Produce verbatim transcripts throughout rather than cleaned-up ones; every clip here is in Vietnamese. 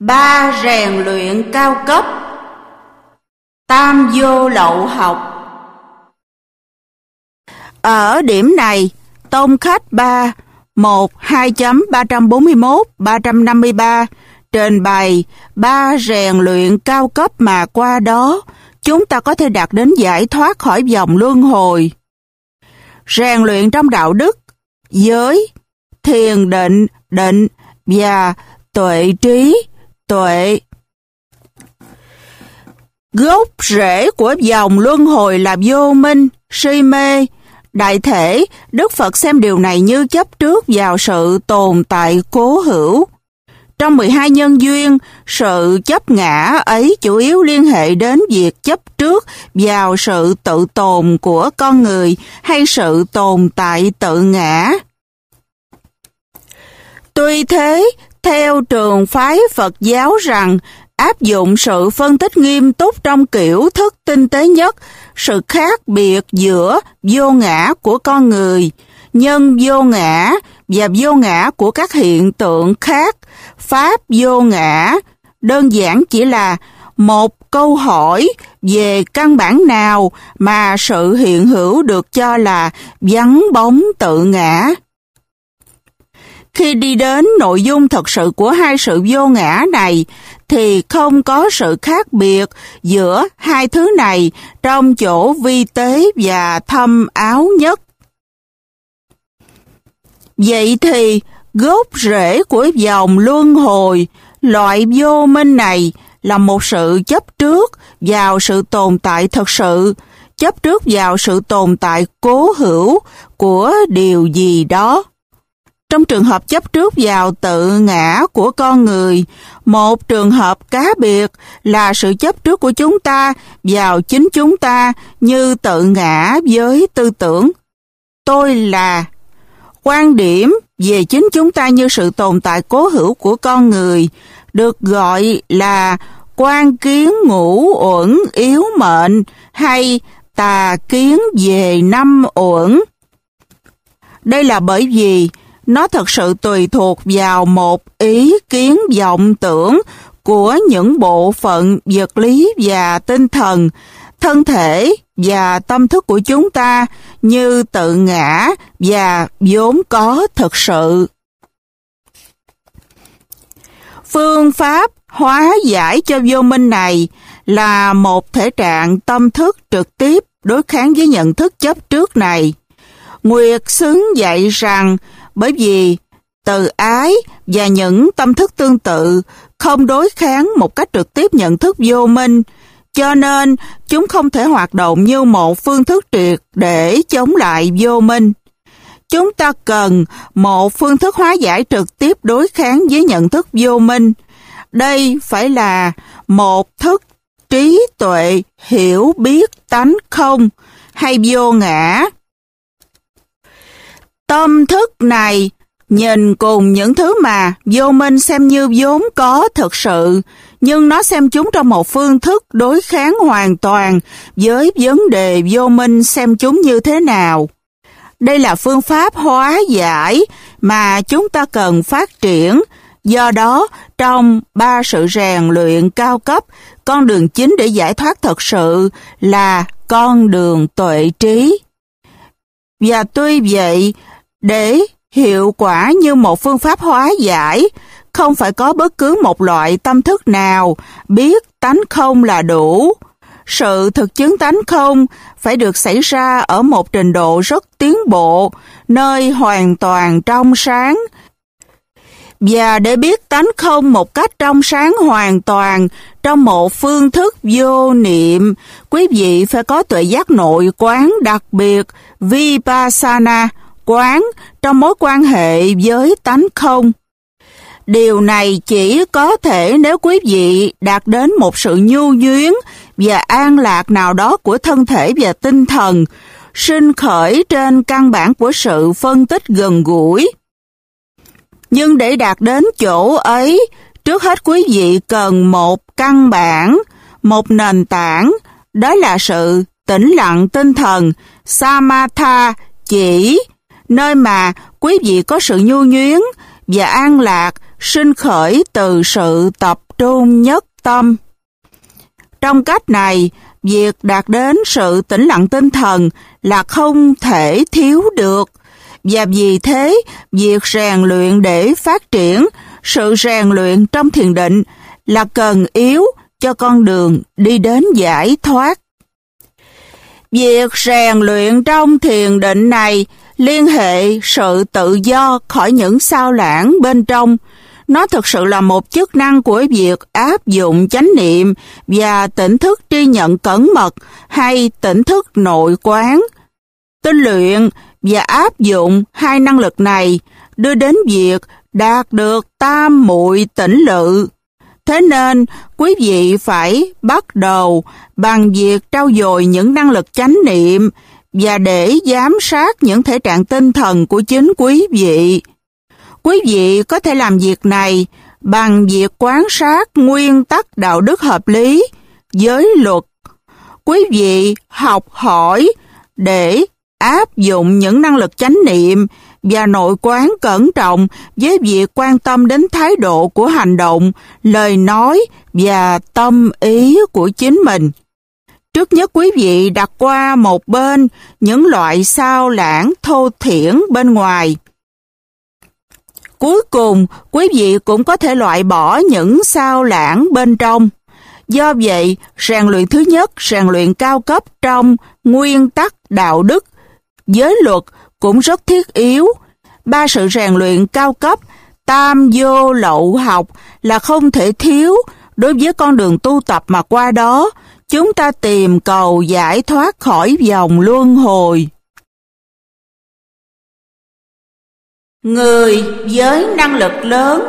Ba rèn luyện cao cấp. Tam vô lậu học. Ở điểm này, tông khách ba một hai chấm ba trăm bốn mươi mốt ba trăm năm mươi ba trình bày ba rèn luyện cao cấp mà qua đó chúng ta có thể đạt đến giải thoát khỏi vòng luân hồi. Rèn luyện trong đạo đức, giới, thiền định, định và tuệ trí, tuệ. Gốc rễ của vòng luân hồi là vô minh, si mê. Đại thể, Đức Phật xem điều này như chấp trước vào sự tồn tại cố hữu. Trong mười hai nhân duyên, sự chấp ngã ấy chủ yếu liên hệ đến việc chấp trước vào sự tự tồn của con người hay sự tồn tại tự ngã. Tuy thế, theo trường phái Phật giáo rằng, áp dụng sự phân tích nghiêm túc trong kiểu thức tinh tế nhất, sự khác biệt giữa vô ngã của con người, nhân vô ngã và vô ngã của các hiện tượng khác, pháp vô ngã, đơn giản chỉ là một câu hỏi về căn bản nào mà sự hiện hữu được cho là vắng bóng tự ngã. Khi đi đến nội dung thật sự của hai sự vô ngã này, thì không có sự khác biệt giữa hai thứ này trong chỗ vi tế và thâm áo nhất. Vậy thì, gốc rễ của vòng luân hồi, loại vô minh này là một sự chấp trước vào sự tồn tại thật sự, chấp trước vào sự tồn tại cố hữu của điều gì đó. Trong trường hợp chấp trước vào tự ngã của con người, một trường hợp cá biệt là sự chấp trước của chúng ta vào chính chúng ta như tự ngã với tư tưởng tôi là. Quan điểm về chính chúng ta như sự tồn tại cố hữu của con người được gọi là quan kiến ngũ uẩn yếu mệnh hay tà kiến về năm uẩn. Đây là bởi vì nó thật sự tùy thuộc vào một ý kiến vọng tưởng của những bộ phận vật lý và tinh thần, thân thể và tâm thức của chúng ta như tự ngã và vốn có thực sự. Phương pháp hóa giải cho vô minh này là một thể trạng tâm thức trực tiếp đối kháng với nhận thức chấp trước này. Nguyệt xứng dạy rằng bởi vì từ ái và những tâm thức tương tự không đối kháng một cách trực tiếp nhận thức vô minh, cho nên chúng không thể hoạt động như một phương thức triệt để chống lại vô minh. Chúng ta cần một phương thức hóa giải trực tiếp đối kháng với nhận thức vô minh. Đây phải là một thức trí tuệ hiểu biết tánh không hay vô ngã. Tâm thức này nhìn cùng những thứ mà vô minh xem như vốn có thực sự, nhưng nó xem chúng trong một phương thức đối kháng hoàn toàn với vấn đề vô minh xem chúng như thế nào. Đây là phương pháp hóa giải mà chúng ta cần phát triển. Do đó, trong ba sự rèn luyện cao cấp, con đường chính để giải thoát thật sự là con đường tuệ trí. Và tuy vậy, để hiệu quả như một phương pháp hóa giải, không phải có bất cứ một loại tâm thức nào biết tánh không là đủ. Sự thực chứng tánh không phải được xảy ra ở một trình độ rất tiến bộ, nơi hoàn toàn trong sáng. Và để biết tánh không một cách trong sáng hoàn toàn trong một phương thức vô niệm, quý vị phải có tuệ giác nội quán đặc biệt Vipassana, quán trong mối quan hệ với tánh không. Điều này chỉ có thể nếu quý vị đạt đến một sự nhu nhuyến và an lạc nào đó của thân thể và tinh thần, sinh khởi trên căn bản của sự phân tích gần gũi. Nhưng để đạt đến chỗ ấy, trước hết quý vị cần một căn bản, một nền tảng, đó là sự tĩnh lặng tinh thần, Samatha, chỉ, nơi mà quý vị có sự nhu nhuyến và an lạc sinh khởi từ sự tập trung nhất tâm. Trong cách này, việc đạt đến sự tĩnh lặng tinh thần là không thể thiếu được, và vì thế, việc rèn luyện để phát triển sự rèn luyện trong thiền định là cần yếu cho con đường đi đến giải thoát. Việc rèn luyện trong thiền định này liên hệ sự tự do khỏi những sao lãng bên trong. Nó thực sự là một chức năng của việc áp dụng chánh niệm và tỉnh thức tri nhận cẩn mật hay tỉnh thức nội quán. Tinh luyện và áp dụng hai năng lực này đưa đến việc đạt được tam muội tỉnh lự. Thế nên, quý vị phải bắt đầu bằng việc trau dồi những năng lực chánh niệm và để giám sát những thể trạng tinh thần của chính quý vị. Quý vị có thể làm việc này bằng việc quan sát nguyên tắc đạo đức hợp lý, giới luật. Quý vị học hỏi để áp dụng những năng lực chánh niệm và nội quán cẩn trọng với việc quan tâm đến thái độ của hành động, lời nói và tâm ý của chính mình. Trước nhất quý vị đặt qua một bên những loại sao lãng thô thiển bên ngoài. Cuối cùng, quý vị cũng có thể loại bỏ những sao lãng bên trong. Do vậy, rèn luyện thứ nhất, rèn luyện cao cấp trong nguyên tắc đạo đức, giới luật cũng rất thiết yếu. Ba sự rèn luyện cao cấp, tam vô lậu học là không thể thiếu đối với con đường tu tập mà qua đó chúng ta tìm cầu giải thoát khỏi vòng luân hồi. Người với năng lực lớn.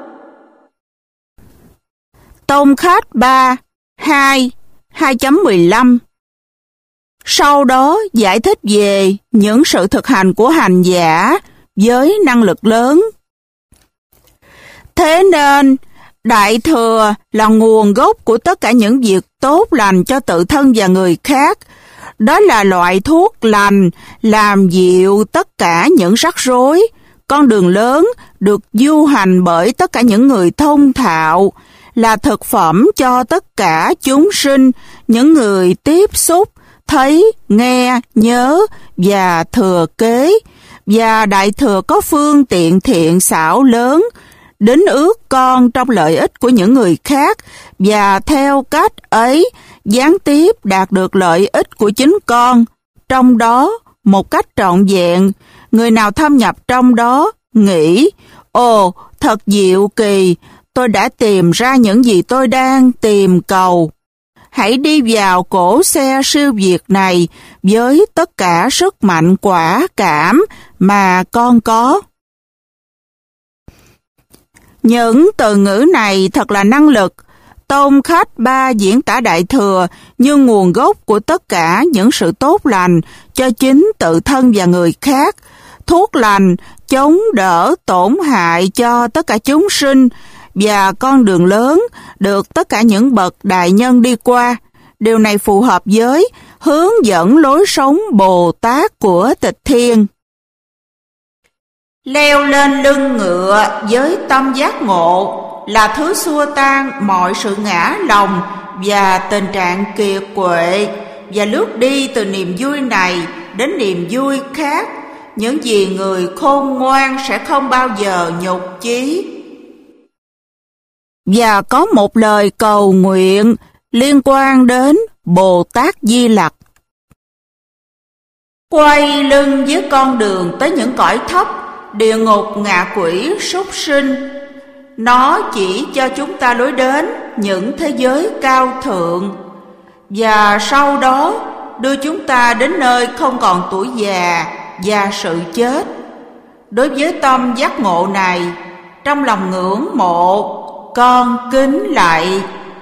Tông Khách ba, hai, hai chấm mười lăm. Sau đó giải thích về những sự thực hành của hành giả với năng lực lớn. Thế nên, Đại Thừa là nguồn gốc của tất cả những việc tốt lành cho tự thân và người khác. Đó là loại thuốc lành làm dịu tất cả những rắc rối. Con đường lớn được du hành bởi tất cả những người thông thạo, là thực phẩm cho tất cả chúng sinh, những người tiếp xúc, thấy, nghe, nhớ và thừa kế. Và Đại Thừa có phương tiện thiện xảo lớn, đính ước con trong lợi ích của những người khác, và theo cách ấy, gián tiếp đạt được lợi ích của chính con. Trong đó, một cách trọn vẹn, người nào thâm nhập trong đó, nghĩ, ồ, thật diệu kỳ, tôi đã tìm ra những gì tôi đang tìm cầu. Hãy đi vào cỗ xe siêu việt này với tất cả sức mạnh quả cảm mà con có. Những từ ngữ này thật là năng lực. Tông Khách ba diễn tả Đại Thừa như nguồn gốc của tất cả những sự tốt lành cho chính tự thân và người khác. Thuốc lành chống đỡ tổn hại cho tất cả chúng sinh và con đường lớn được tất cả những bậc đại nhân đi qua. Điều này phù hợp với hướng dẫn lối sống Bồ Tát của Tịch Thiên. Leo lên lưng ngựa với tâm giác ngộ là thứ xua tan mọi sự ngã lòng và tình trạng kiệt quệ, và lướt đi từ niềm vui này đến niềm vui khác, những gì người khôn ngoan sẽ không bao giờ nhục chí. Và có một lời cầu nguyện liên quan đến Bồ Tát Di Lặc. Quay lưng với con đường tới những cõi thấp, địa ngục, ngạ quỷ, súc sinh. Nó chỉ cho chúng ta lối đến những thế giới cao thượng, và sau đó đưa chúng ta đến nơi không còn tuổi già và sự chết. Đối với tâm giác ngộ này, trong lòng ngưỡng mộ, con kính lạy.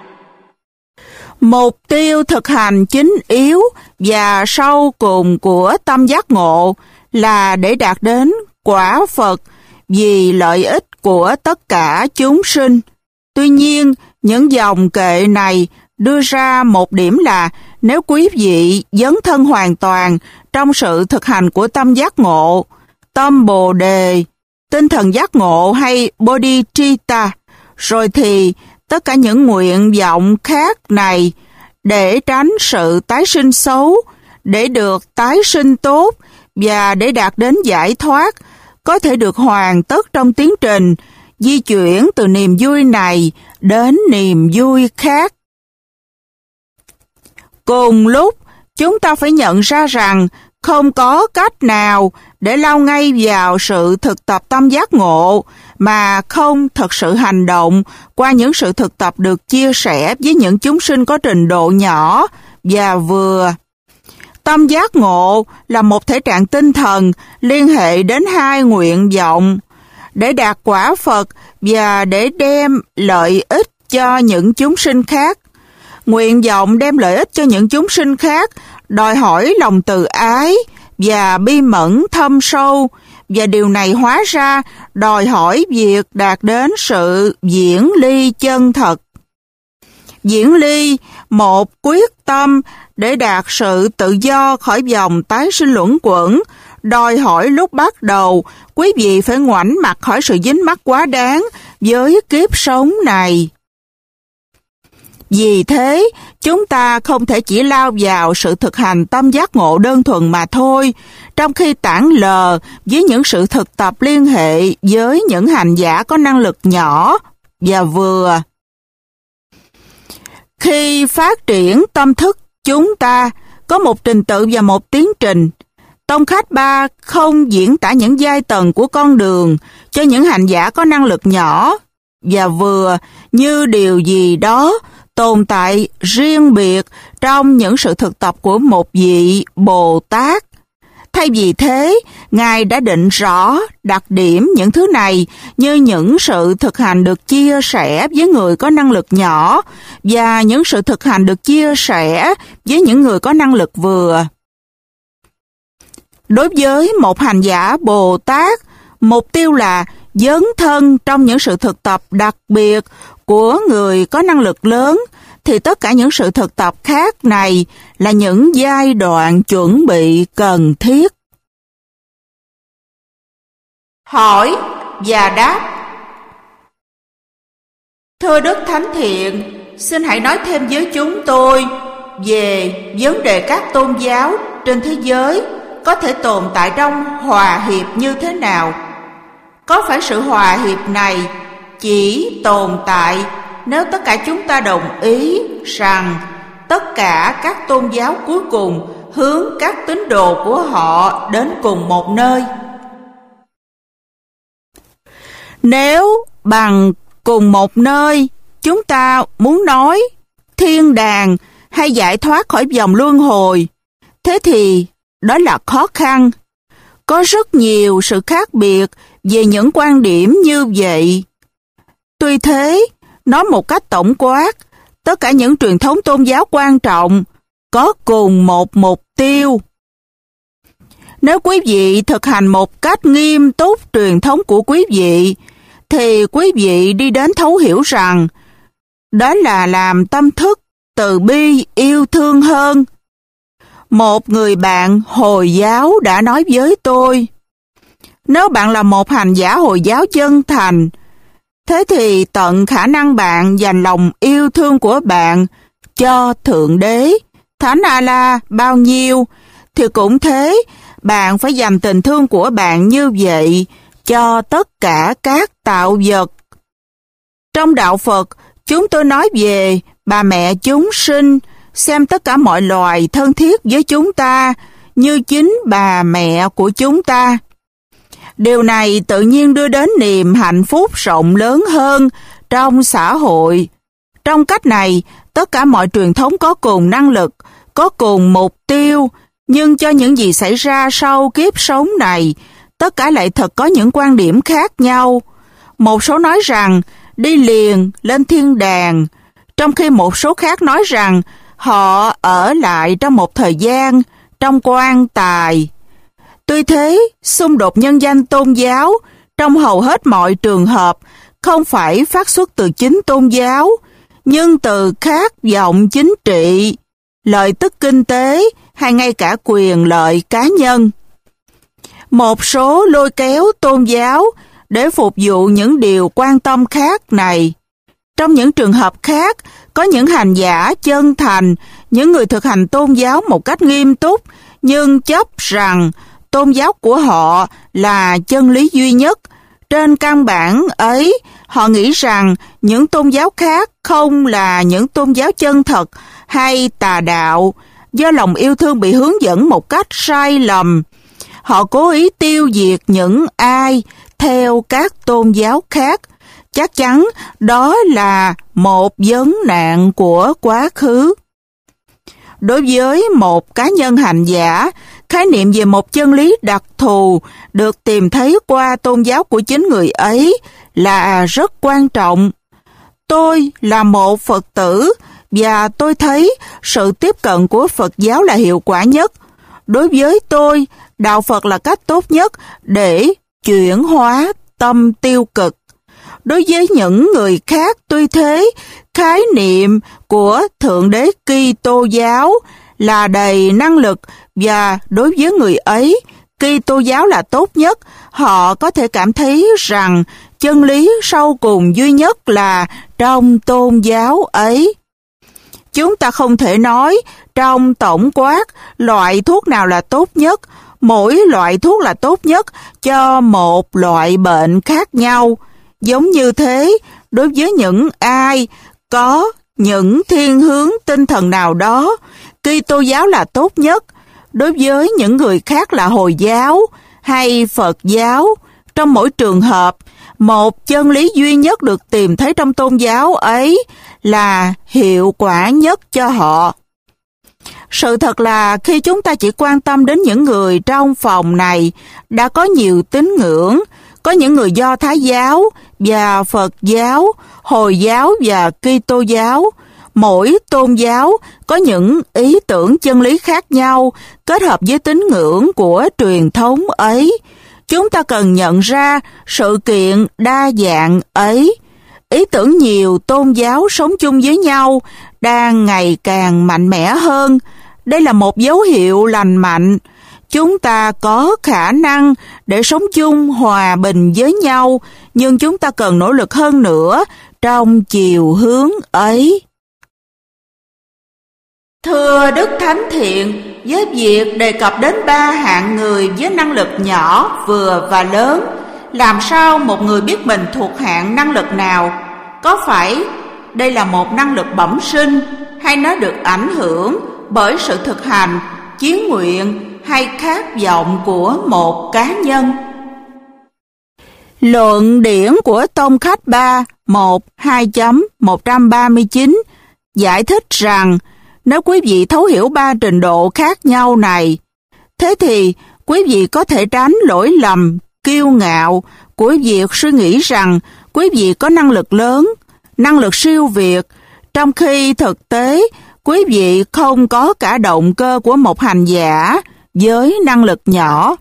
Mục tiêu thực hành chính yếu và sau cùng của tâm giác ngộ là để đạt đến quả Phật vì lợi ích của tất cả chúng sinh. Tuy nhiên, những dòng kệ này đưa ra một điểm là nếu quý vị dấn thân hoàn toàn trong sự thực hành của tâm giác ngộ, tâm Bồ Đề, tinh thần giác ngộ hay Bodhicitta, rồi thì tất cả những nguyện vọng khác này để tránh sự tái sinh xấu, để được tái sinh tốt và để đạt đến giải thoát, có thể được hoàn tất trong tiến trình di chuyển từ niềm vui này đến niềm vui khác. Cùng lúc, chúng ta phải nhận ra rằng không có cách nào để lao ngay vào sự thực tập tâm giác ngộ mà không thực sự hành động qua những sự thực tập được chia sẻ với những chúng sinh có trình độ nhỏ và vừa. Tâm giác ngộ là một thể trạng tinh thần liên hệ đến hai nguyện vọng, để đạt quả Phật và để đem lợi ích cho những chúng sinh khác. Nguyện vọng đem lợi ích cho những chúng sinh khác đòi hỏi lòng từ ái và bi mẫn thâm sâu, và điều này hóa ra đòi hỏi việc đạt đến sự diễn ly chân thật. Diễn ly, một quyết tâm để đạt sự tự do khỏi vòng tái sinh luẩn quẩn, đòi hỏi lúc bắt đầu quý vị phải ngoảnh mặt khỏi sự dính mắc quá đáng với kiếp sống này. Vì thế, chúng ta không thể chỉ lao vào sự thực hành tâm giác ngộ đơn thuần mà thôi, trong khi tản lờ với những sự thực tập liên hệ với những hành giả có năng lực nhỏ và vừa. Khi phát triển tâm thức, chúng ta có một trình tự và một tiến trình. Tông Khách Ba không diễn tả những giai tầng của con đường cho những hành giả có năng lực nhỏ và vừa như điều gì đó tồn tại riêng biệt trong những sự thực tập của một vị Bồ Tát. Thay vì thế, Ngài đã định rõ đặc điểm những thứ này như những sự thực hành được chia sẻ với người có năng lực nhỏ và những sự thực hành được chia sẻ với những người có năng lực vừa. Đối với một hành giả Bồ Tát, mục tiêu là dấn thân trong những sự thực tập đặc biệt của người có năng lực lớn, thì tất cả những sự thực tập khác này là những giai đoạn chuẩn bị cần thiết. Hỏi và đáp. Thưa Đức Thánh Thiện, xin hãy nói thêm với chúng tôi về vấn đề các tôn giáo trên thế giới có thể tồn tại trong hòa hiệp như thế nào. Có phải sự hòa hiệp này chỉ tồn tại nếu tất cả chúng ta đồng ý rằng tất cả các tôn giáo cuối cùng hướng các tín đồ của họ đến cùng một nơi? Nếu bằng cùng một nơi chúng ta muốn nói thiên đàng hay giải thoát khỏi vòng luân hồi, thế thì đó là khó khăn. Có rất nhiều sự khác biệt về những quan điểm như vậy. Tuy thế, nói một cách tổng quát, tất cả những truyền thống tôn giáo quan trọng có cùng một mục tiêu. Nếu quý vị thực hành một cách nghiêm túc truyền thống của quý vị, thì quý vị đi đến thấu hiểu rằng đó là làm tâm thức từ bi yêu thương hơn. Một người bạn Hồi giáo đã nói với tôi, nếu bạn là một hành giả Hồi giáo chân thành, thế thì tận khả năng bạn dành lòng yêu thương của bạn cho Thượng Đế, Thánh A-la bao nhiêu, thì cũng thế, bạn phải dành tình thương của bạn như vậy cho tất cả các tạo vật. Trong đạo Phật, chúng tôi nói về bà mẹ chúng sinh, xem tất cả mọi loài thân thiết với chúng ta như chính bà mẹ của chúng ta. Điều này tự nhiên đưa đến niềm hạnh phúc rộng lớn hơn trong xã hội. Trong cách này, tất cả mọi truyền thống có cùng năng lực, có cùng mục tiêu, nhưng cho những gì xảy ra sau kiếp sống này, tất cả lại thật có những quan điểm khác nhau. Một số nói rằng đi liền lên thiên đàng, trong khi một số khác nói rằng họ ở lại trong một thời gian trong quan tài. Tuy thế, xung đột nhân danh tôn giáo trong hầu hết mọi trường hợp không phải phát xuất từ chính tôn giáo, nhưng từ khát vọng chính trị, lợi tức kinh tế hay ngay cả quyền lợi cá nhân. Một số lôi kéo tôn giáo để phục vụ những điều quan tâm khác này. Trong những trường hợp khác, có những hành giả chân thành, những người thực hành tôn giáo một cách nghiêm túc, nhưng chấp rằng tôn giáo của họ là chân lý duy nhất. Trên căn bản ấy, họ nghĩ rằng những tôn giáo khác không là những tôn giáo chân thật hay tà đạo. Do lòng yêu thương bị hướng dẫn một cách sai lầm, họ cố ý tiêu diệt những ai theo các tôn giáo khác. Chắc chắn đó là một vấn nạn của quá khứ. Đối với một cá nhân hành giả, khái niệm về một chân lý đặc thù được tìm thấy qua tôn giáo của chính người ấy là rất quan trọng. Tôi là một Phật tử và tôi thấy sự tiếp cận của Phật giáo là hiệu quả nhất. Đối với tôi, đạo Phật là cách tốt nhất để chuyển hóa tâm tiêu cực. Đối với những người khác, tuy thế, khái niệm của Thượng Đế Kitô giáo là đầy năng lực và đối với người ấy, Kitô giáo là tốt nhất. Họ có thể cảm thấy rằng chân lý sau cùng duy nhất là trong tôn giáo ấy. Chúng ta không thể nói trong tổng quát loại thuốc nào là tốt nhất. Mỗi loại thuốc là tốt nhất cho một loại bệnh khác nhau. Giống như thế, đối với những ai có những thiên hướng tinh thần nào đó, Kitô giáo là tốt nhất. Đối với những người khác là Hồi giáo hay Phật giáo, trong mỗi trường hợp, một chân lý duy nhất được tìm thấy trong tôn giáo ấy là hiệu quả nhất cho họ. Sự thật là khi chúng ta chỉ quan tâm đến những người trong phòng này đã có nhiều tín ngưỡng, có những người Do Thái giáo và Phật giáo, Hồi giáo và Kitô giáo. Mỗi tôn giáo có những ý tưởng chân lý khác nhau kết hợp với tín ngưỡng của truyền thống ấy. Chúng ta cần nhận ra sự kiện đa dạng ấy. Ý tưởng nhiều tôn giáo sống chung với nhau đang ngày càng mạnh mẽ hơn. Đây là một dấu hiệu lành mạnh. Chúng ta có khả năng để sống chung hòa bình với nhau, nhưng chúng ta cần nỗ lực hơn nữa trong chiều hướng ấy. Thưa Đức Thánh Thiện, với việc đề cập đến ba hạng người với năng lực nhỏ, vừa và lớn, làm sao một người biết mình thuộc hạng năng lực nào? Có phải đây là một năng lực bẩm sinh hay nó được ảnh hưởng bởi sự thực hành, chí nguyện hay khát vọng của một cá nhân? Luận điển của Tông Khách ba một hai một ba chín giải thích rằng nếu quý vị thấu hiểu ba trình độ khác nhau này, thế thì quý vị có thể tránh lỗi lầm, kiêu ngạo của việc suy nghĩ rằng quý vị có năng lực lớn, năng lực siêu việt, trong khi thực tế quý vị không có cả động cơ của một hành giả với năng lực nhỏ.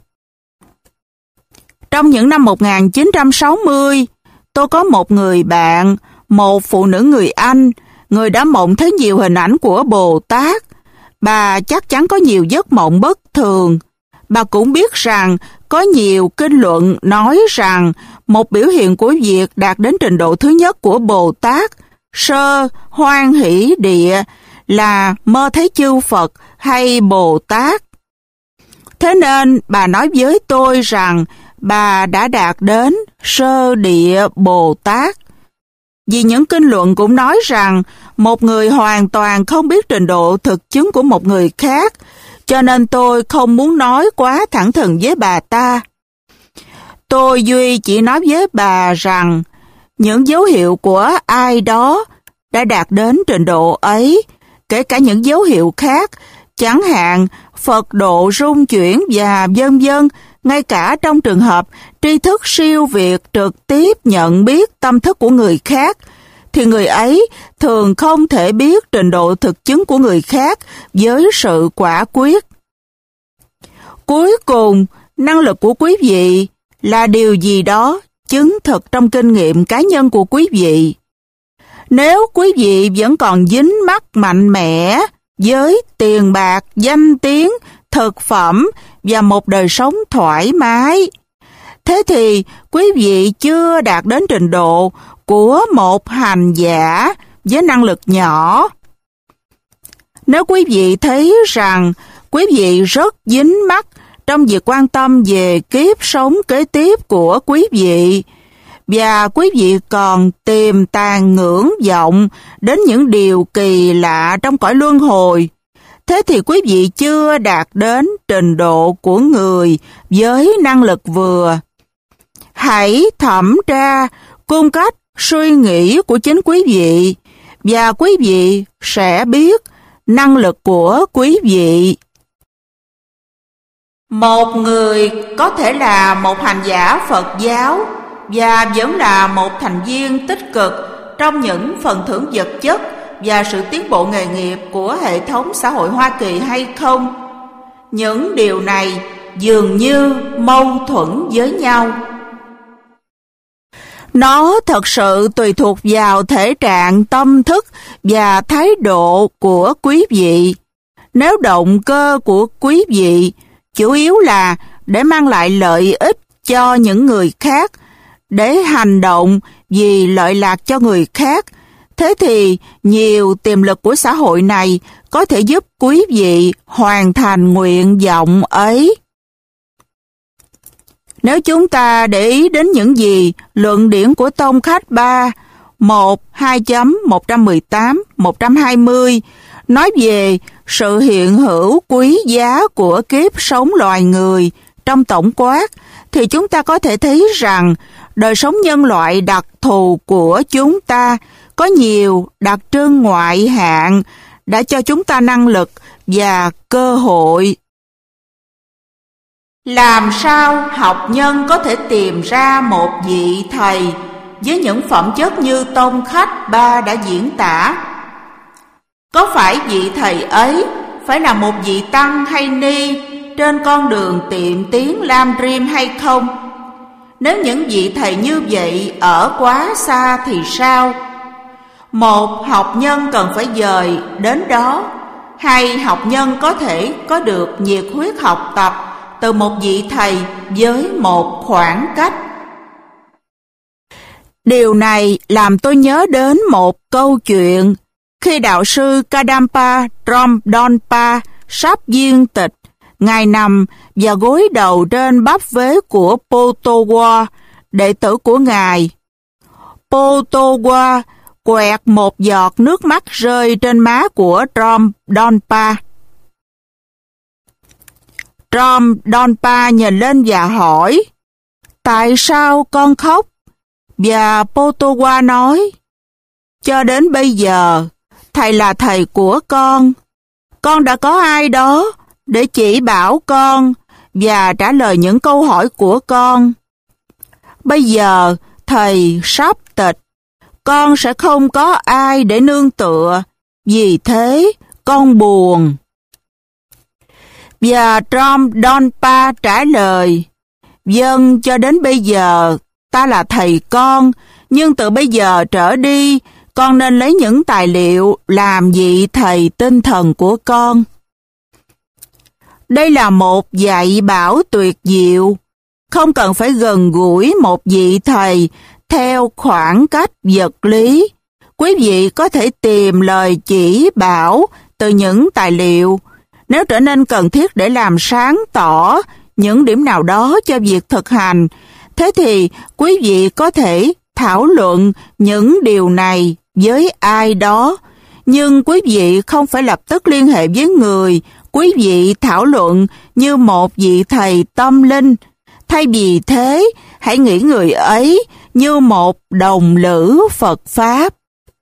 Trong những năm một nghìn chín trăm sáu mươi, tôi có một người bạn, một phụ nữ người Anh, người đã mộng thấy nhiều hình ảnh của Bồ Tát. Bà chắc chắn có nhiều giấc mộng bất thường. Bà cũng biết rằng có nhiều kinh luận nói rằng một biểu hiện của việc đạt đến trình độ thứ nhất của Bồ Tát, sơ hoan hỷ địa, là mơ thấy chư Phật hay Bồ Tát. Thế nên bà nói với tôi rằng bà đã đạt đến sơ địa Bồ Tát. Vì những kinh luận cũng nói rằng một người hoàn toàn không biết trình độ thực chứng của một người khác, cho nên tôi không muốn nói quá thẳng thừng với bà ta. Tôi duy chỉ nói với bà rằng những dấu hiệu của ai đó đã đạt đến trình độ ấy, kể cả những dấu hiệu khác, chẳng hạn Phật độ rung chuyển và vân vân, ngay cả trong trường hợp tri thức siêu việt trực tiếp nhận biết tâm thức của người khác, thì người ấy thường không thể biết trình độ thực chứng của người khác với sự quả quyết. Cuối cùng, năng lực của quý vị là điều gì đó chứng thực trong kinh nghiệm cá nhân của quý vị. Nếu quý vị vẫn còn dính mắc mạnh mẽ với tiền bạc, danh tiếng, thực phẩm và một đời sống thoải mái, thế thì quý vị chưa đạt đến trình độ của một hành giả với năng lực nhỏ. Nếu quý vị thấy rằng quý vị rất dính mắc trong việc quan tâm về kiếp sống kế tiếp của quý vị, và quý vị còn tiềm tàng ngưỡng vọng đến những điều kỳ lạ trong cõi luân hồi, thế thì quý vị chưa đạt đến trình độ của người với năng lực vừa. Hãy thẩm tra cung cách suy nghĩ của chính quý vị, và quý vị sẽ biết năng lực của quý vị. Một người có thể là một hành giả Phật giáo và vẫn là một thành viên tích cực trong những phần thưởng vật chất và sự tiến bộ nghề nghiệp của hệ thống xã hội Hoa Kỳ hay không? Những điều này dường như mâu thuẫn với nhau. Nó thật sự tùy thuộc vào thể trạng tâm thức và thái độ của quý vị. Nếu động cơ của quý vị chủ yếu là để mang lại lợi ích cho những người khác, để hành động vì lợi lạc cho người khác, thế thì nhiều tiềm lực của xã hội này có thể giúp quý vị hoàn thành nguyện vọng ấy. Nếu chúng ta để ý đến những gì luận điển của Tông Khách ba, một, hai chấm một trăm mười tám, một trăm hai mươi nói về sự hiện hữu quý giá của kiếp sống loài người trong tổng quát, thì chúng ta có thể thấy rằng đời sống nhân loại đặc thù của chúng ta có nhiều đặc trưng ngoại hạng đã cho chúng ta năng lực và cơ hội. Làm sao học nhân có thể tìm ra một vị thầy với những phẩm chất như Tông Khách ba đã diễn tả? Có phải vị thầy ấy phải là một vị tăng hay ni trên con đường tiệm tiến Lam Rim hay không? Nếu những vị thầy như vậy ở quá xa thì sao? Một học nhân cần phải dời đến đó, hay học nhân có thể có được nhiệt huyết học tập từ một vị thầy với một khoảng cách? Điều này làm tôi nhớ đến một câu chuyện khi đạo sư Kadampa Tromdonpa sắp viên tịch. Ngài nằm và gối đầu trên bắp vế của Pothowa, đệ tử của Ngài. Pothowa quẹt một giọt nước mắt rơi trên má của Tromdonpa. Tromdonpa nhìn lên và hỏi, tại sao con khóc? Và Pothowa nói, cho đến bây giờ, thầy là thầy của con. Con đã có ai đó để chỉ bảo con và trả lời những câu hỏi của con. Bây giờ thầy sắp tịch, con sẽ không có ai để nương tựa, vì thế con buồn. Và Tromdonpa trả lời, vâng, cho đến bây giờ ta là thầy con, nhưng từ bây giờ trở đi con nên lấy những tài liệu làm vị thầy tinh thần của con. Đây là một dạy bảo tuyệt diệu, không cần phải gần gũi một vị thầy theo khoảng cách vật lý. Quý vị có thể tìm lời chỉ bảo từ những tài liệu. Nếu trở nên cần thiết để làm sáng tỏ những điểm nào đó cho việc thực hành, thế thì quý vị có thể thảo luận những điều này với ai đó, nhưng quý vị không phải lập tức liên hệ với người quý vị thảo luận như một vị thầy tâm linh. Thay vì thế, hãy nghĩ người ấy như một đồng lữ Phật Pháp.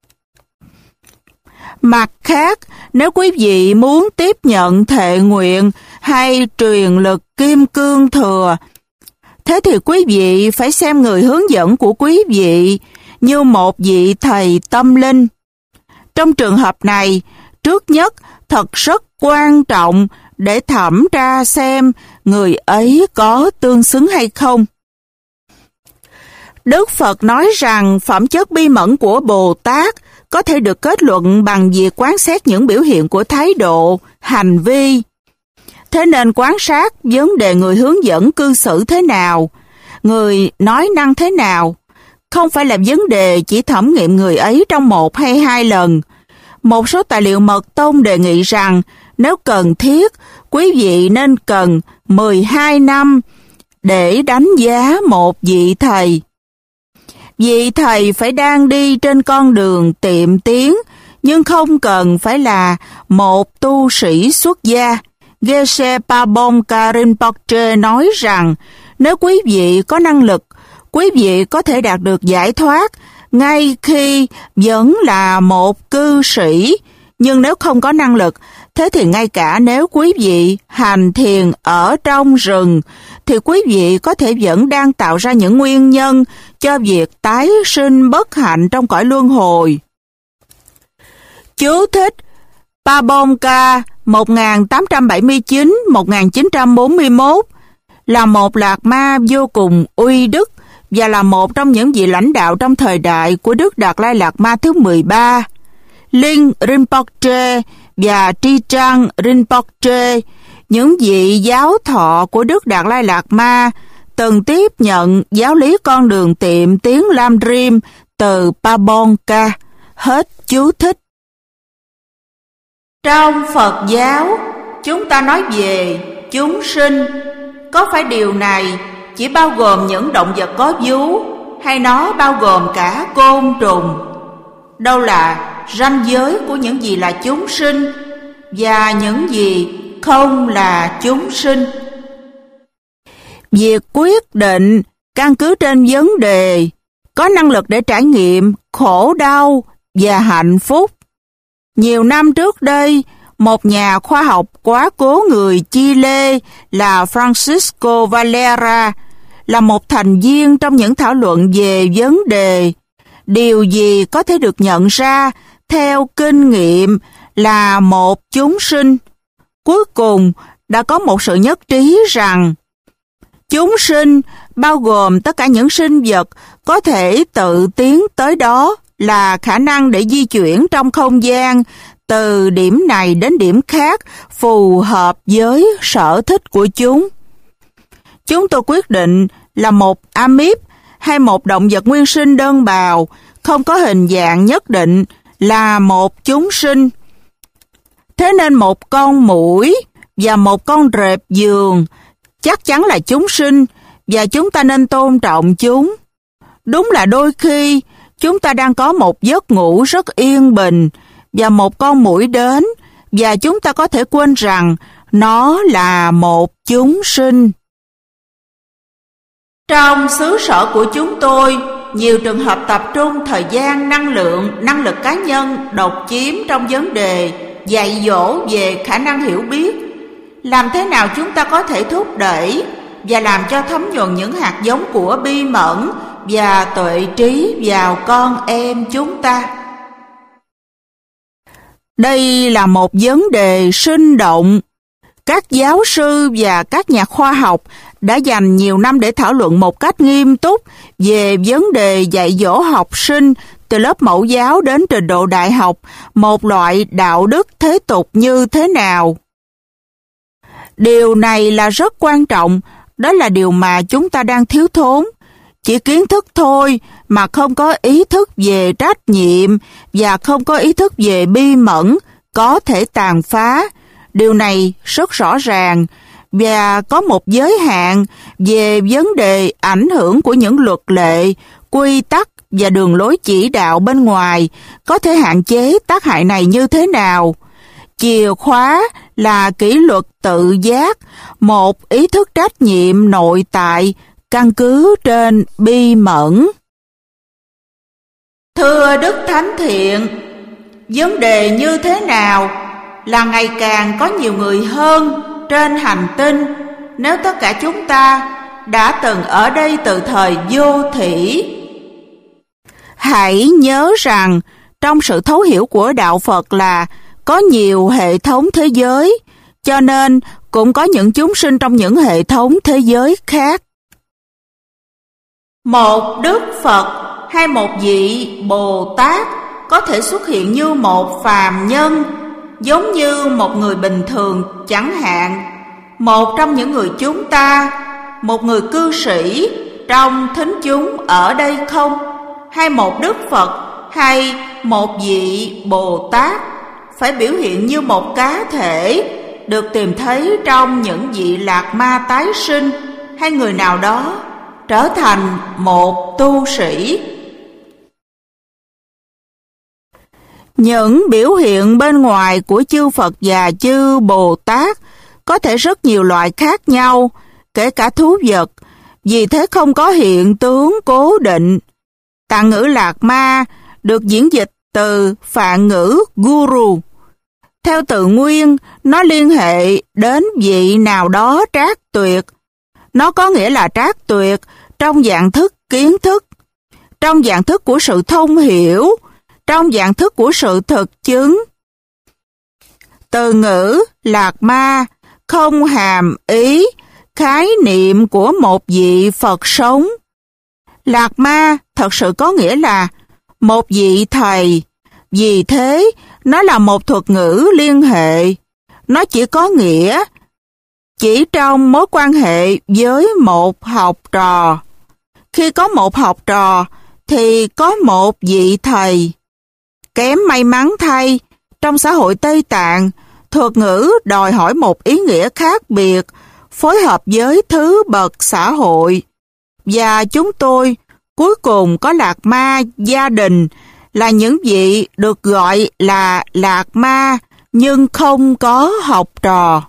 Mặt khác, nếu quý vị muốn tiếp nhận thệ nguyện hay truyền lực kim cương thừa, thế thì quý vị phải xem người hướng dẫn của quý vị như một vị thầy tâm linh. Trong trường hợp này, trước nhất thật rất quan trọng để thẩm tra xem người ấy có tương xứng hay không. Đức Phật nói rằng phẩm chất bi mẫn của Bồ Tát có thể được kết luận bằng việc quan sát những biểu hiện của thái độ, hành vi. Thế nên quan sát vấn đề người hướng dẫn cư xử thế nào, người nói năng thế nào, không phải là vấn đề chỉ thẩm nghiệm người ấy trong một hay hai lần. Một số tài liệu mật tông đề nghị rằng nếu cần thiết, quý vị nên cần mười hai năm để đánh giá một vị thầy. Vị thầy phải đang đi trên con đường tiệm tiến, nhưng không cần phải là một tu sĩ xuất gia. Geshe Pabongka Rinpoche nói rằng nếu quý vị có năng lực, quý vị có thể đạt được giải thoát ngay khi vẫn là một cư sĩ. Nhưng nếu không có năng lực, thế thì ngay cả nếu quý vị hành thiền ở trong rừng, thì quý vị có thể vẫn đang tạo ra những nguyên nhân cho việc tái sinh bất hạnh trong cõi luân hồi. Chú thích: Pabongka một nghìn tám trăm bảy mươi chín đến một nghìn chín trăm bốn mươi mốt là một lạc ma vô cùng uy đức và là một trong những vị lãnh đạo trong thời đại của Đức Đạt Lai Lạt Ma thứ mười ba. Linh Rinpoche và Tri Trang Rinpoche, những vị giáo thọ của Đức Đạt Lai Lạt Ma, từng tiếp nhận giáo lý con đường tiệm tiến Lam Rim từ Pabongka. Hết chú thích. Trong Phật giáo, chúng ta nói về chúng sinh. Có phải điều này chỉ bao gồm những động vật có vú, hay nó bao gồm cả côn trùng? Đâu là ranh giới của những gì là chúng sinh và những gì không là chúng sinh? Việc quyết định căn cứ trên vấn đề có năng lực để trải nghiệm khổ đau và hạnh phúc. Nhiều năm trước đây, một nhà khoa học quá cố người Chile là Francisco Valera là một thành viên trong những thảo luận về vấn đề điều gì có thể được nhận ra theo kinh nghiệm là một chúng sinh. Cuối cùng đã có một sự nhất trí rằng chúng sinh bao gồm tất cả những sinh vật có thể tự tiến tới đó, là khả năng để di chuyển trong không gian từ điểm này đến điểm khác phù hợp với sở thích của chúng. Chúng tôi quyết định là một amip hay một động vật nguyên sinh đơn bào, không có hình dạng nhất định, là một chúng sinh. Thế nên một con muỗi và một con rệp giường chắc chắn là chúng sinh và chúng ta nên tôn trọng chúng. Đúng là đôi khi chúng ta đang có một giấc ngủ rất yên bình và một con muỗi đến và chúng ta có thể quên rằng nó là một chúng sinh. Trong xứ sở của chúng tôi, nhiều trường hợp tập trung thời gian, năng lượng, năng lực cá nhân độc chiếm trong vấn đề dạy dỗ về khả năng hiểu biết. Làm thế nào chúng ta có thể thúc đẩy và làm cho thấm nhuần những hạt giống của bi mẫn và tuệ trí vào con em chúng ta? Đây là một vấn đề sinh động. Các giáo sư và các nhà khoa học đã dành nhiều năm để thảo luận một cách nghiêm túc về vấn đề dạy dỗ học sinh từ lớp mẫu giáo đến trình độ đại học, một loại đạo đức thế tục như thế nào. Điều này là rất quan trọng, đó là điều mà chúng ta đang thiếu thốn. Chỉ kiến thức thôi mà không có ý thức về trách nhiệm và không có ý thức về bi mẫn có thể tàn phá. Điều này rất rõ ràng và có một giới hạn về vấn đề ảnh hưởng của những luật lệ, quy tắc và đường lối chỉ đạo bên ngoài có thể hạn chế tác hại này như thế nào. Chìa khóa là kỷ luật tự giác, một ý thức trách nhiệm nội tại căn cứ trên bi mẫn. Thưa Đức Thánh Thiện, vấn đề như thế nào là ngày càng có nhiều người hơn trên hành tinh nếu tất cả chúng ta đã từng ở đây từ thời vô thủy? Hãy nhớ rằng trong sự thấu hiểu của Đạo Phật là có nhiều hệ thống thế giới, cho nên cũng có những chúng sinh trong những hệ thống thế giới khác. Một Đức Phật hay một vị Bồ Tát có thể xuất hiện như một phàm nhân, giống như một người bình thường chẳng hạn, một trong những người chúng ta, một người cư sĩ trong thính chúng ở đây không? hay một Đức Phật, hay một vị Bồ Tát phải biểu hiện như một cá thể được tìm thấy trong những vị lạc ma tái sinh, hay người nào đó trở thành một tu sĩ. Những biểu hiện bên ngoài của chư Phật và chư Bồ Tát có thể rất nhiều loại khác nhau, kể cả thú vật, vì thế không có hiện tướng cố định. Tạng ngữ Lạc Ma được diễn dịch từ Phạn ngữ Guru. Theo tự nguyên, nó liên hệ đến vị nào đó trác tuyệt. Nó có nghĩa là trác tuyệt trong dạng thức kiến thức, trong dạng thức của sự thông hiểu, trong dạng thức của sự thực chứng. Từ ngữ Lạc Ma không hàm ý khái niệm của một vị Phật sống. Lạc Ma thật sự có nghĩa là một vị thầy, vì thế nó là một thuật ngữ liên hệ. Nó chỉ có nghĩa chỉ trong mối quan hệ với một học trò. Khi có một học trò thì có một vị thầy. Kém may mắn thay, trong xã hội Tây Tạng, thuật ngữ đòi hỏi một ý nghĩa khác biệt, phối hợp với thứ bậc xã hội. Và chúng tôi cuối cùng có lạc ma gia đình, là những vị được gọi là lạc ma nhưng không có học trò.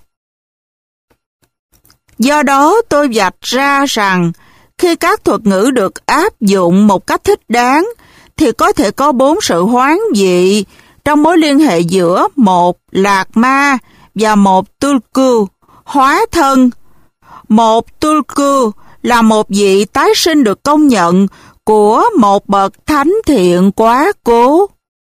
Do đó tôi vạch ra rằng khi các thuật ngữ được áp dụng một cách thích đáng thì có thể có bốn sự hoán vị trong mối liên hệ giữa một lạc ma và một tulku, hóa thân. Một tulku là một vị tái sinh được công nhận của một bậc thánh thiện quá cố.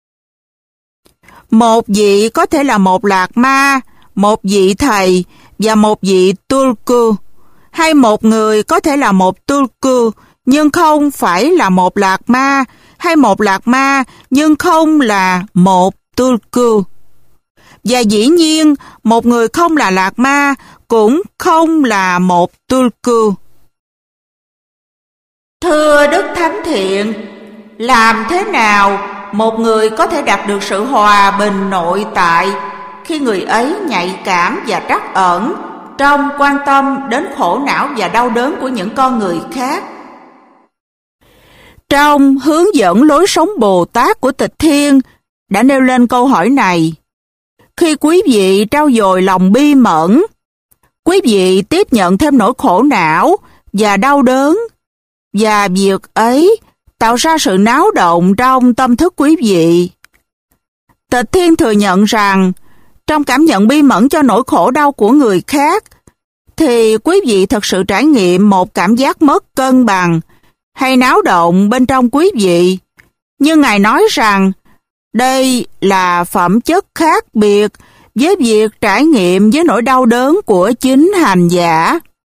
Một vị có thể là một lạc ma, một vị thầy và một vị tulku, hay một người có thể là một tulku nhưng không phải là một lạc ma, hay một lạc ma nhưng không là một tulku. Và dĩ nhiên, một người không là lạc ma cũng không là một tulku. Thưa Đức Thánh Thiện, làm thế nào một người có thể đạt được sự hòa bình nội tại khi người ấy nhạy cảm và trắc ẩn trong quan tâm đến khổ não và đau đớn của những con người khác? Trong hướng dẫn lối sống Bồ Tát của Tịch Thiên đã nêu lên câu hỏi này. Khi quý vị trau dồi lòng bi mẫn, quý vị tiếp nhận thêm nỗi khổ não và đau đớn, và việc ấy tạo ra sự náo động trong tâm thức quý vị. Tịch Thiên thừa nhận rằng, trong cảm nhận bi mẫn cho nỗi khổ đau của người khác, thì quý vị thật sự trải nghiệm một cảm giác mất cân bằng hay náo động bên trong quý vị. Nhưng Ngài nói rằng, đây là phẩm chất khác biệt với việc trải nghiệm với nỗi đau đớn của chính hành giả.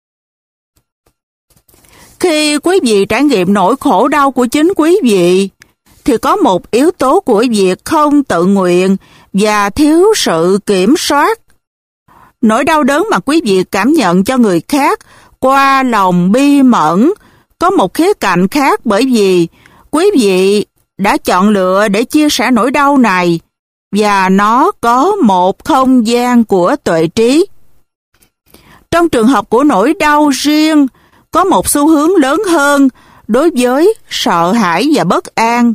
Khi quý vị trải nghiệm nỗi khổ đau của chính quý vị, thì có một yếu tố của việc không tự nguyện và thiếu sự kiểm soát. Nỗi đau đớn mà quý vị cảm nhận cho người khác qua lòng bi mẫn có một khía cạnh khác, bởi vì quý vị đã chọn lựa để chia sẻ nỗi đau này, và nó có một không gian của tuệ trí. Trong trường hợp của nỗi đau riêng, có một xu hướng lớn hơn đối với sợ hãi và bất an.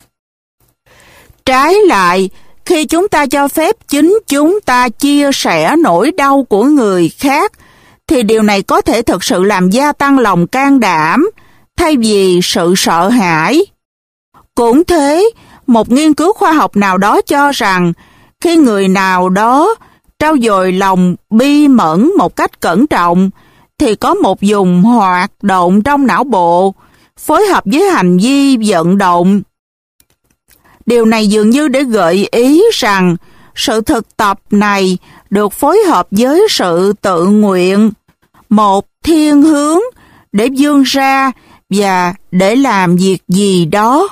Trái lại, khi chúng ta cho phép chính chúng ta chia sẻ nỗi đau của người khác, thì điều này có thể thực sự làm gia tăng lòng can đảm, thay vì sự sợ hãi. Cũng thế, một nghiên cứu khoa học nào đó cho rằng, khi người nào đó trau dồi lòng bi mẫn một cách cẩn trọng, thì có một vùng hoạt động trong não bộ, phối hợp với hành vi vận động. Điều này dường như để gợi ý rằng sự thực tập này được phối hợp với sự tự nguyện, một thiên hướng để vươn ra và để làm việc gì đó.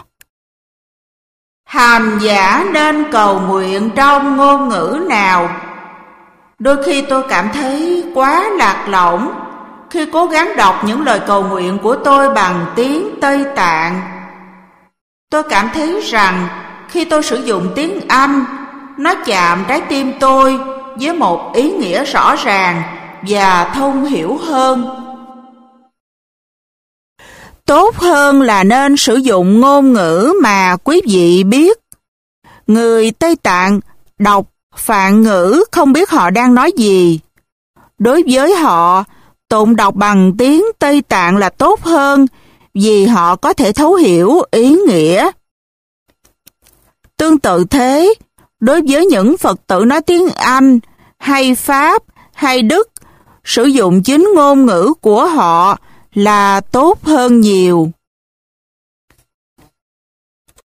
Hành giả nên cầu nguyện trong ngôn ngữ nào? Đôi khi tôi cảm thấy quá lạc lõng khi cố gắng đọc những lời cầu nguyện của tôi bằng tiếng Tây Tạng. Tôi cảm thấy rằng khi tôi sử dụng tiếng Anh, nó chạm trái tim tôi với một ý nghĩa rõ ràng và thông hiểu hơn. Tốt hơn là nên sử dụng ngôn ngữ mà quý vị biết. Người Tây Tạng đọc Phạn ngữ không biết họ đang nói gì. Đối với họ, tụng đọc bằng tiếng Tây Tạng là tốt hơn vì họ có thể thấu hiểu ý nghĩa. Tương tự thế, đối với những Phật tử nói tiếng Anh, hay Pháp, hay Đức, sử dụng chính ngôn ngữ của họ là tốt hơn nhiều.